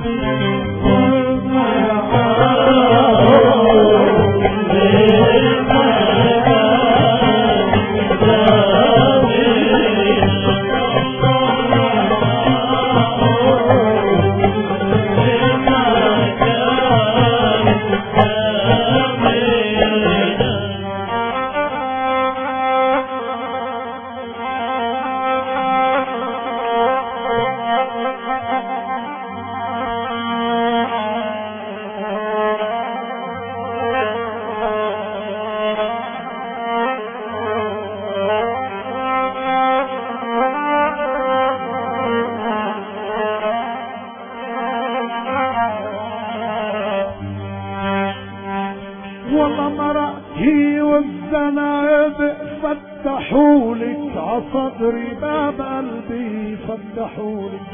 والله مرأتي والزنابق فتحولك عصدري باب قلبي فتحولك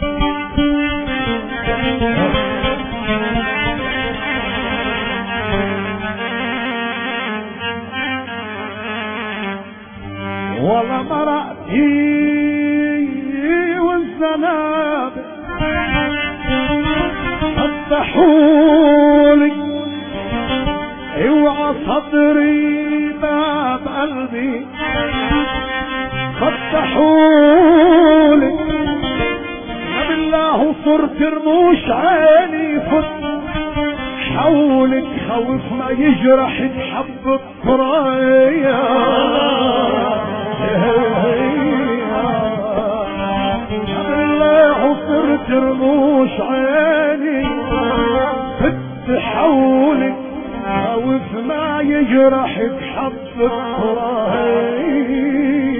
والله مرأتي والزنابق فتحولك اوعى صدري باب قلبي فتحولك يا بالله صرت رموش عيني فت حولك خوف ما يجرح بحب الطرايا يا بالله صرت رموش عيني فت حولك خوف ما يجرح بحب الطرايا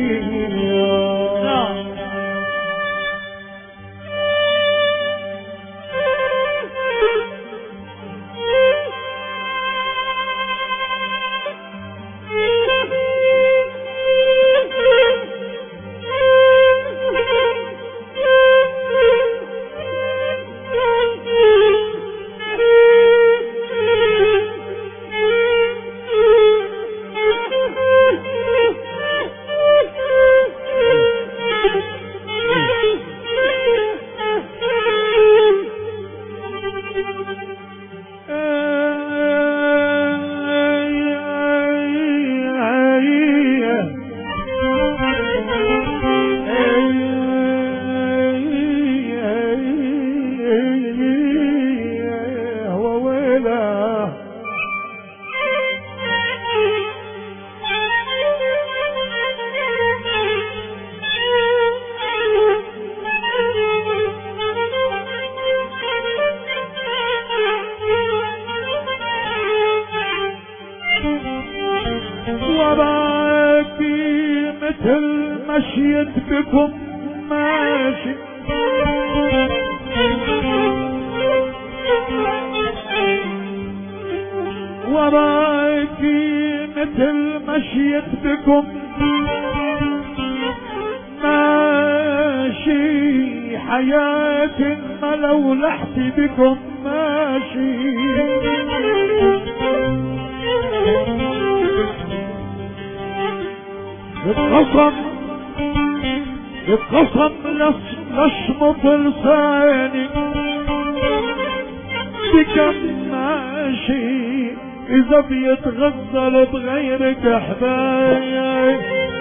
وراكي مثل مشيت بكم ماشي وراكي مثل مشيت بكم ماشي حياتي ما لو لحتي بكم ماشي القصم لشمط لساني بكم ماشي إذا بيتغزل بغيرك حبايب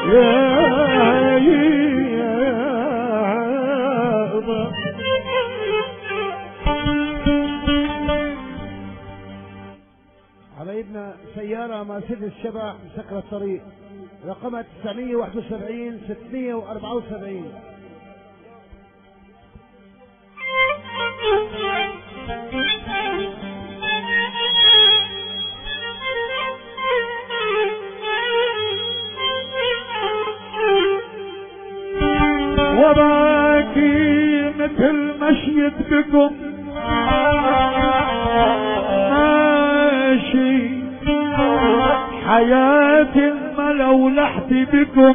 حبايبنا سيارة مرسيدس الشبح مسكرة الطريق رقمها 971 674. وراكي مثل مشيت بكم ماشي حياتي ما لو لحتي بكم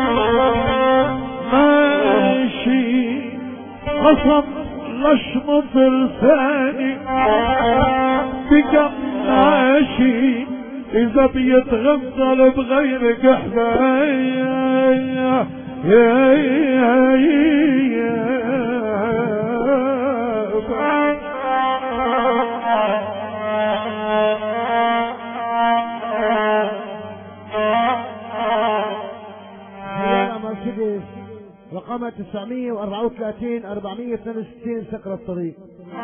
ماشي قصم لشمط لساني بكم ماشي إذا بيتغزل بغيرك حبايا يا 934 462 سكر الطريق.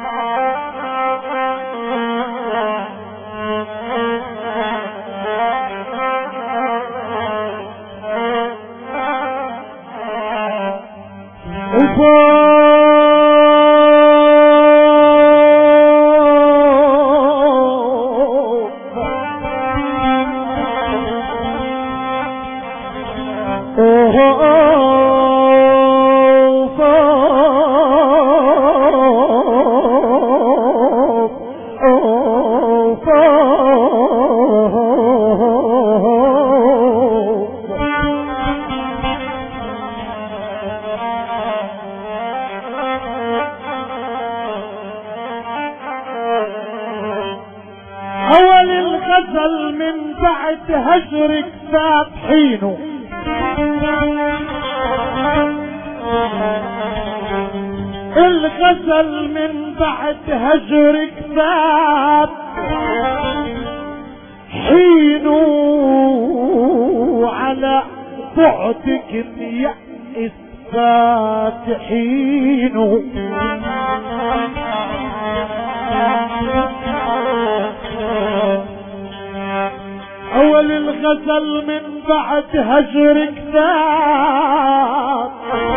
اول الغزل من بعد هجرك ذات حينه، الغزل من بعد هجرك ذات حينه، على بعدك يئس فاتحينه. اول الغزل من بعد هجرك ذات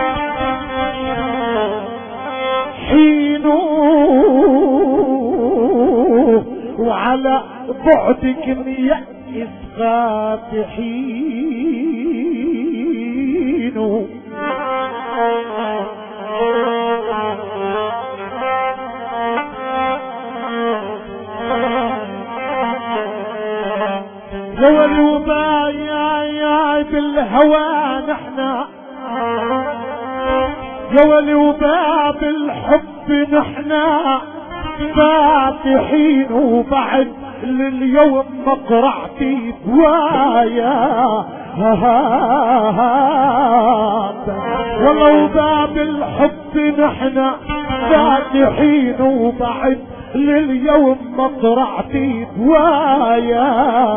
حينه، وعلى بعدك يئس فاتحينه. والوبا يا بالهوى نحنا، والوبا بالحب نحنا فاتحين، وبعد لليوم مقرعتي دوايا والله باب الحب نحنا فاتحين، وبعد لليوم مقرعتي دوايا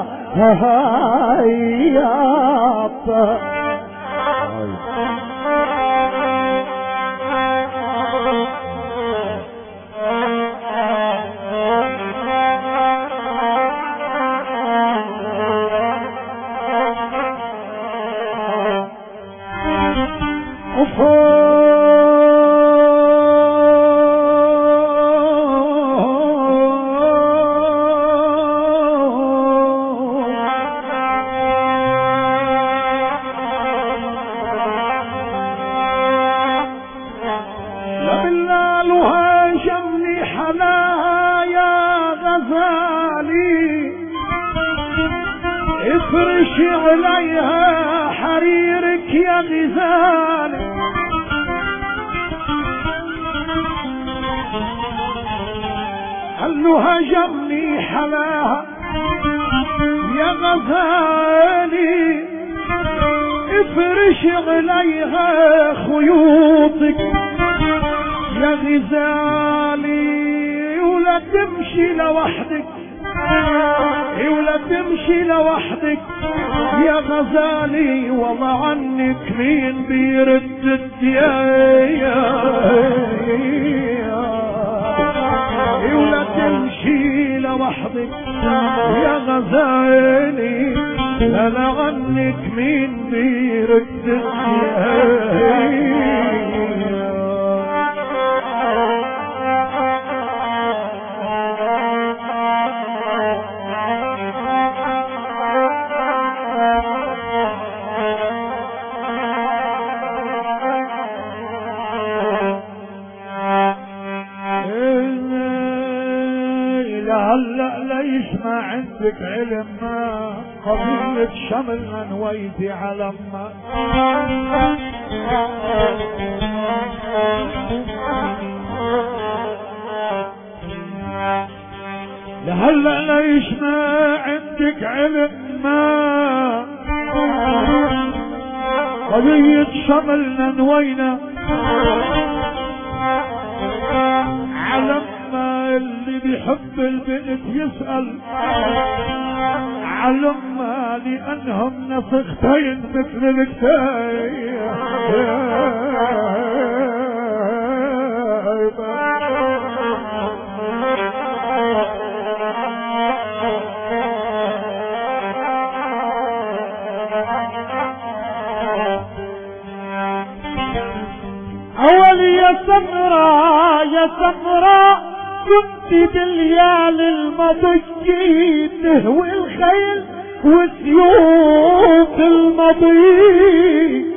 افرش عليها حريرك يا غزال، قالوا هجمني حلاها يا غزالي، افرش عليها خيوطك يا غزالي، ولا تمشي لوحدك ولا تمشي لوحدك يا غزالي، والله عنك مين بيرد الديايا، ولا تمشي لوحدك يا غزالي، لا عنك مين بيرد الديايا. هلا ليش ما عندك علم، قضية شملنا نويتي علما، لهلا ليش ما عندك علم، قضية شملنا نوينا علما، اللي بيحب البنت يسأل علما، لأنهم نفختين مثل الكتايب. أولي يا سمراء يا سمراء كنت بالليال المضي تهوي الخيل وسيوف المضي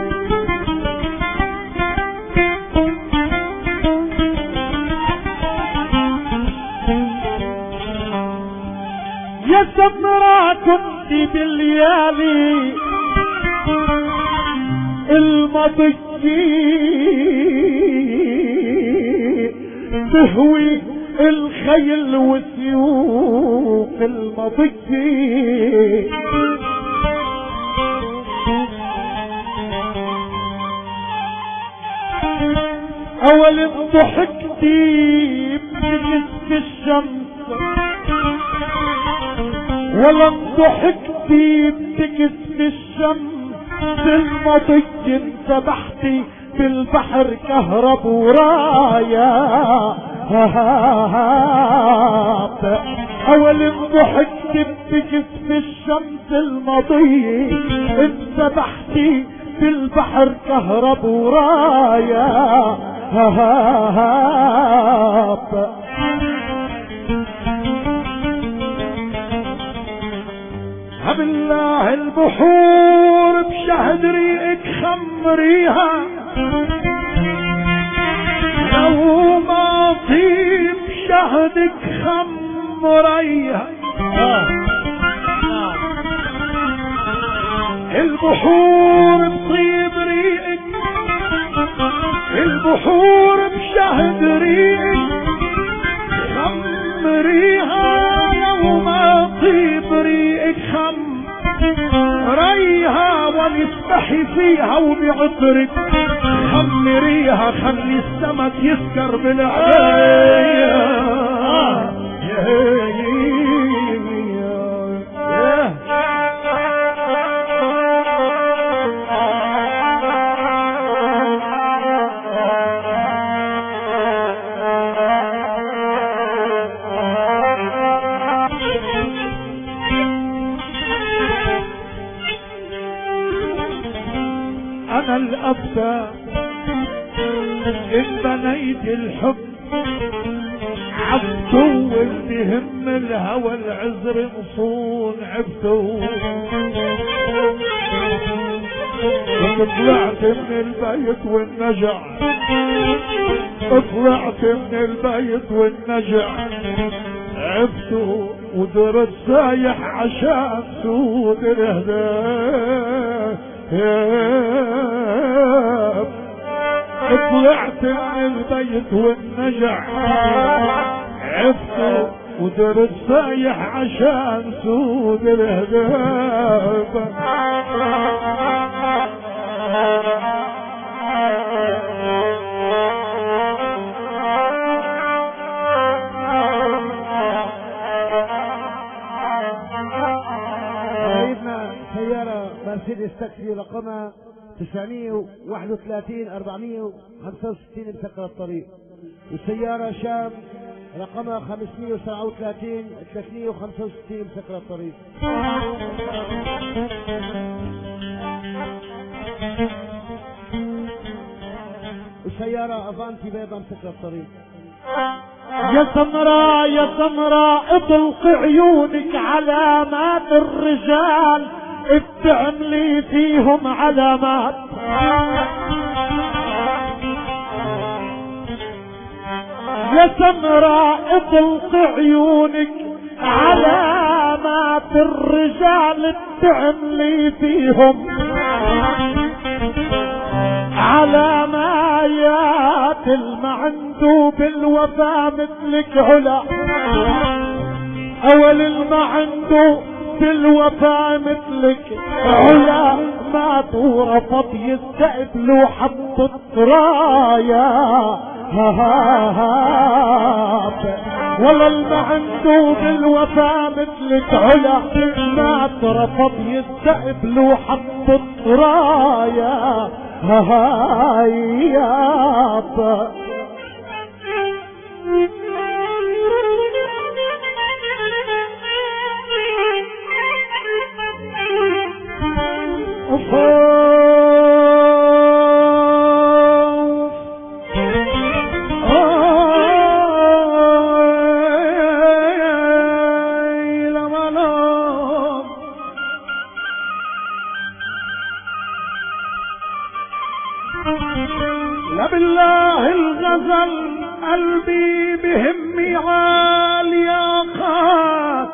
يا سمراء كنت بالليالي المضي تهوي الخيل وسيوف المضي اول ضحكتي بجسم الشمس ولا ضحكتي بجسم الشمس المضي انسبحتي في البحر كهرب ورايا اول ضحكت بجسم الشمس المضي انسبحتي في البحر كهرب ورايا بالله البحور بشهد ريقك خمريها لو ما طيب شهدك خمريها البحور بطيب ريقك البحور بشهد ريقك خمريها لو ما طيب ريقك خمريها ونسبحي فيها وبعطرك خمريها خلي السمك يسكر بالعين انا الابتة ان بنيت الحب عبتو والتهم الهوى العذر مصون عبتو طلعت من البيت والنجع طلعت من البيت والنجع عبتو ودرت سايح عشان سود الهداف طلعت من البيت والنجع عفت ودرت سايح عشان سود الهداف سيارة مرسيدس تاكسي رقمها 931 465 مسكر الطريق، والسيارة شام رقمها 537 365 مسكر الطريق. والسيارة افانتي بيضا مسكر الطريق. يا سمراء يا سمراء اطلق عيونك علامات الرجال بتعملي فيهم علامات يا سمراء اطلق عيونك علامات الرجال بتعملي فيهم علامات المعندوب بالوفا مثلك علا اول المعندوب بالوفا مثلك علا مات ورفض يستقبلوا حط الرايا والله المعندوب بالوفا مثلك علا مات رفض يستقبلوا حط الرايا هاياب لا بالله الغزل قلبي بهمي عالياقات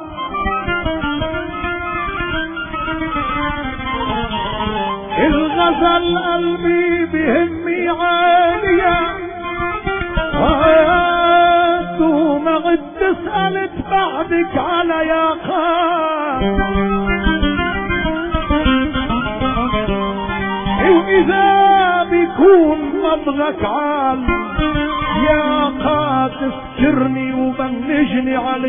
الغزل قلبي بهمي عالياقات وما غد سألت بعدك على ياقات وإذا بيكون مضغك عال يا قات تذكرني وبنجني على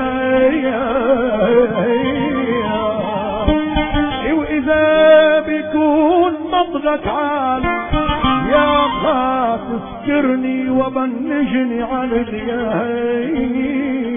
الغياب وإذا بيكون مضغك عال يا قات تذكرني وبنجني على الغياب